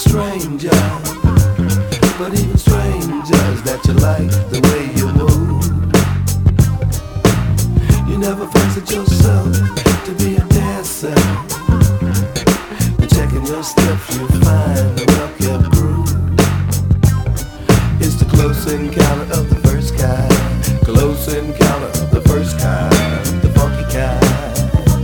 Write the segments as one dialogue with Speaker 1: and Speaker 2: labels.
Speaker 1: stranger, but even strangers that you like the way you move. You never fancied yourself to be a dancer. But checking your steps, you find a well-kept groove. It's the close encounter of the first kind. Close encounter of the first kind. The funky kind.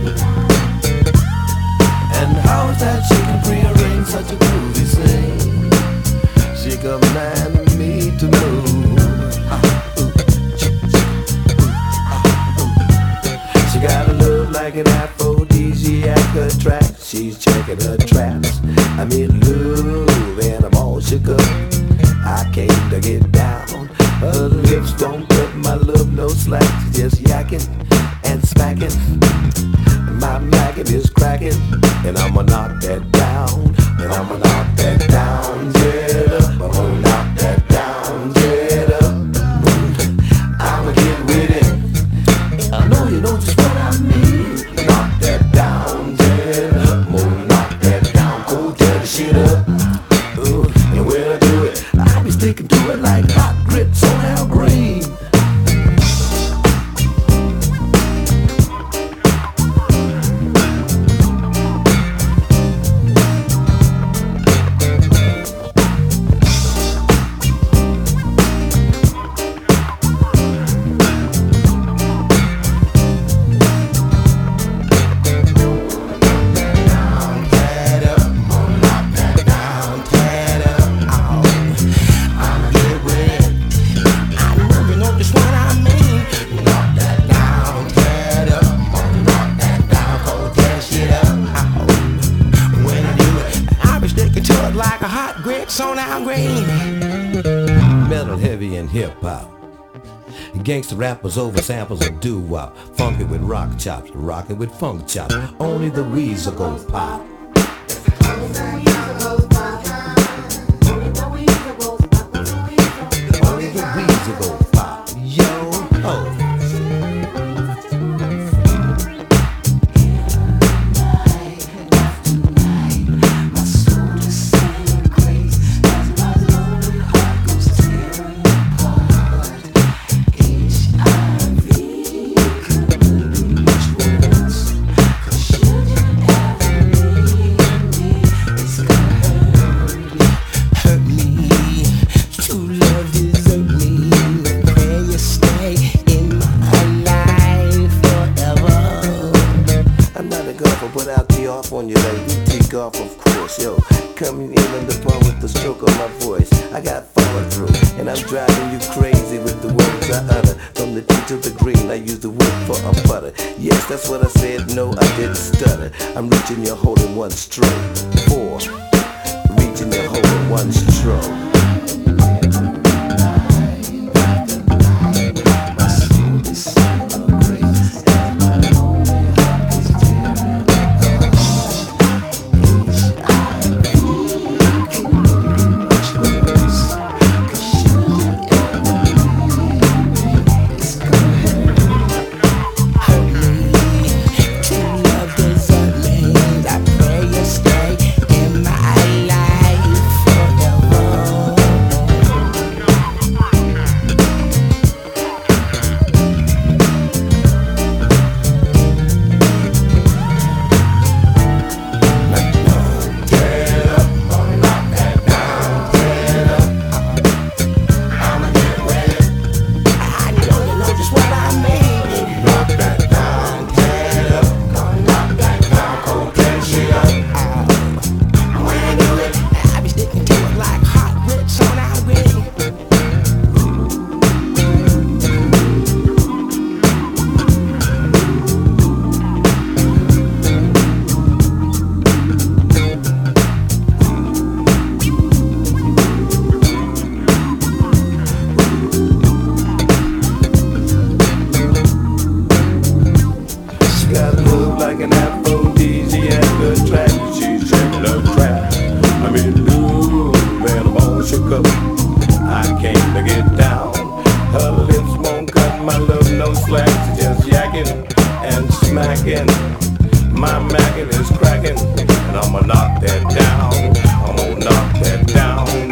Speaker 1: And how is that she can rearrange such a groovy scene? She commanded me to move. She got a love like an aphrodisiac attract. She's checking her traps. I mean love and I'm all shook up. I came to get down. Her lips don't cut my love no slack. She's just yakking and smacking. My maggot is cracking, and I'ma knock that down. And I'ma knock that down, yeah. I'm gonna knock that down, yeah. I'ma get with it. I know you know just what I mean. Knock that down, yeah. I'm gonna knock that down, go tear the shit up. And when I do it, I'll be sticking to it like hot grits on Al Green. Metal, heavy, and hip-hop. Gangsta rappers over samples of doo-wop. Funky with rock chops, rockin' with funk chops. Only the Weezer go pop. Only the Weezer go pop. Yo, oh. Put out the off on you lady, take off of course, yo. Coming in on the phone with the stroke of my voice. I got follow through, and I'm driving you crazy with the words I utter. From the T to the green, I use the wood for a butter. Yes, that's what I said, no, I didn't stutter. I'm reaching your hole in one stroke. 4, reaching your hole in one stroke. My Mackin is cracking, and I'ma knock that down. I'm gonna knock that down.